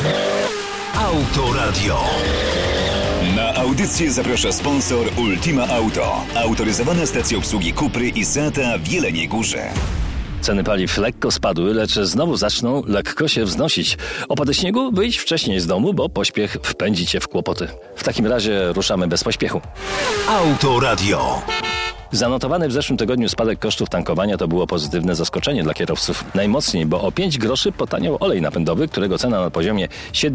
Autoradio. Na audycję zaprasza sponsor Ultima Auto. Autoryzowana stacja obsługi Cupry i Seata w Jeleniej Górze. Ceny paliw lekko spadły, lecz znowu zaczną lekko się wznosić. Opady śniegu? Wyjdź wcześniej z domu, bo pośpiech wpędzi cię w kłopoty. W takim razie ruszamy bez pośpiechu. Autoradio. Zanotowany w zeszłym tygodniu spadek kosztów tankowania to było pozytywne zaskoczenie dla kierowców. Najmocniej, bo o 5 groszy potaniał olej napędowy, którego cena na poziomie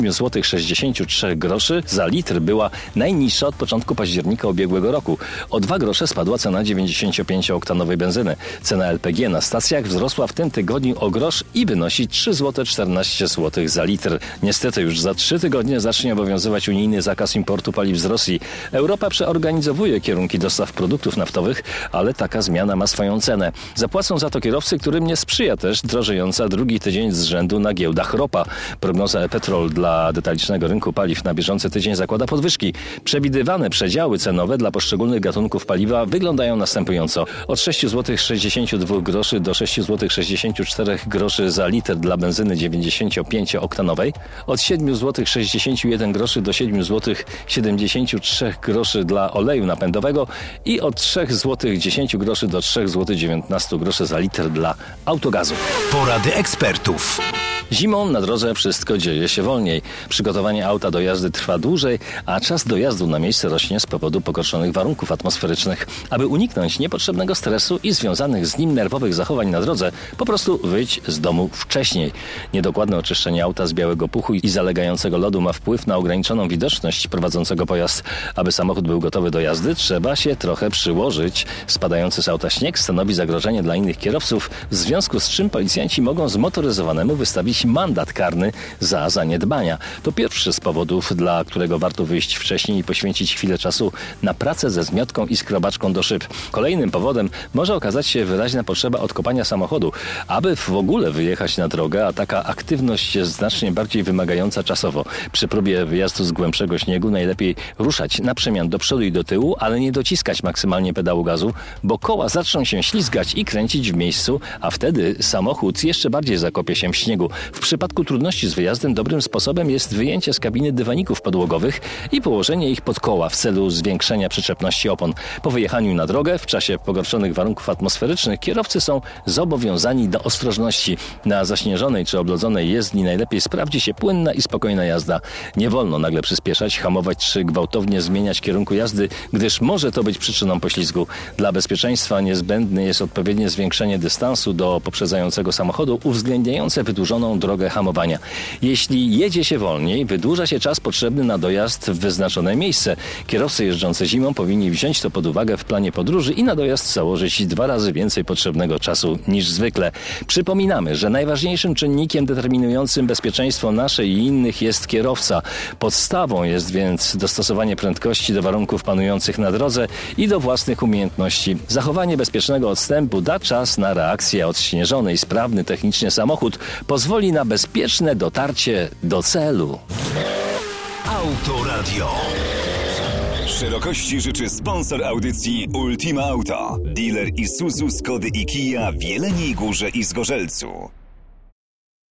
7,63 zł za litr była najniższa od początku października ubiegłego roku. O 2 grosze spadła cena 95-oktanowej benzyny. Cena LPG na stacjach wzrosła w tym tygodniu o grosz i wynosi 3,14 zł za litr. Niestety już za 3 tygodnie zacznie obowiązywać unijny zakaz importu paliw z Rosji. Europa przeorganizowuje kierunki dostaw produktów naftowych, ale taka zmiana ma swoją cenę. Zapłacą za to kierowcy, którym nie sprzyja też drożejąca drugi tydzień z rzędu na giełdach ropa. Prognoza e-Petrol dla detalicznego rynku paliw na bieżący tydzień zakłada podwyżki. Przewidywane przedziały cenowe dla poszczególnych gatunków paliwa wyglądają następująco. Od 6,62 zł do 6,64 zł za litr dla benzyny 95-oktanowej, od 7,61 zł do 7,73 zł dla oleju napędowego i od 3,10 zł do 3,19 zł za litr dla autogazu. Porady ekspertów. Zimą na drodze wszystko dzieje się wolniej. Przygotowanie auta do jazdy trwa dłużej, a czas dojazdu na miejsce rośnie z powodu pogorszonych warunków atmosferycznych. Aby uniknąć niepotrzebnego stresu i związanych z nim nerwowych zachowań na drodze, po prostu wyjdź z domu wcześniej. Niedokładne oczyszczenie auta z białego puchu i zalegającego lodu ma wpływ na ograniczoną widoczność prowadzącego pojazd. Aby samochód był gotowy do jazdy, trzeba się trochę przyłożyć. Spadający z auta śnieg stanowi zagrożenie dla innych kierowców, w związku z czym policjanci mogą zmotoryzowanemu wystawić mandat karny za zaniedbania. To pierwszy z powodów, dla którego warto wyjść wcześniej i poświęcić chwilę czasu na pracę ze zmiotką i skrobaczką do szyb. Kolejnym powodem może okazać się wyraźna potrzeba odkopania samochodu. Aby w ogóle wyjechać na drogę, a taka aktywność jest znacznie bardziej wymagająca czasowo. Przy próbie wyjazdu z głębszego śniegu najlepiej ruszać na przemian do przodu i do tyłu, ale nie dociskać maksymalnie pedału gazu, bo koła zaczną się ślizgać i kręcić w miejscu, a wtedy samochód jeszcze bardziej zakopie się w śniegu. W przypadku trudności z wyjazdem dobrym sposobem jest wyjęcie z kabiny dywaników podłogowych i położenie ich pod koła w celu zwiększenia przyczepności opon. Po wyjechaniu na drogę w czasie pogorszonych warunków atmosferycznych kierowcy są zobowiązani do ostrożności. Na zaśnieżonej czy oblodzonej jezdni najlepiej sprawdzi się płynna i spokojna jazda. Nie wolno nagle przyspieszać, hamować czy gwałtownie zmieniać kierunku jazdy, gdyż może to być przyczyną poślizgu. Dla bezpieczeństwa niezbędne jest odpowiednie zwiększenie dystansu do poprzedzającego samochodu uwzględniające wydłużoną drogę hamowania. Jeśli jedzie się wolniej, wydłuża się czas potrzebny na dojazd w wyznaczone miejsce. Kierowcy jeżdżący zimą powinni wziąć to pod uwagę w planie podróży i na dojazd założyć 2 razy więcej potrzebnego czasu niż zwykle. Przypominamy, że najważniejszym czynnikiem determinującym bezpieczeństwo nasze i innych jest kierowca. Podstawą jest więc dostosowanie prędkości do warunków panujących na drodze i do własnych umiejętności. Zachowanie bezpiecznego odstępu da czas na reakcję. Odśnieżony i sprawny technicznie samochód pozwoli na bezpieczne dotarcie do celu. Autoradio. Szerokości życzy sponsor audycji Ultima Auto. Dealer Isuzu, Skody i Kia w Jeleniej Górze i Zgorzelcu.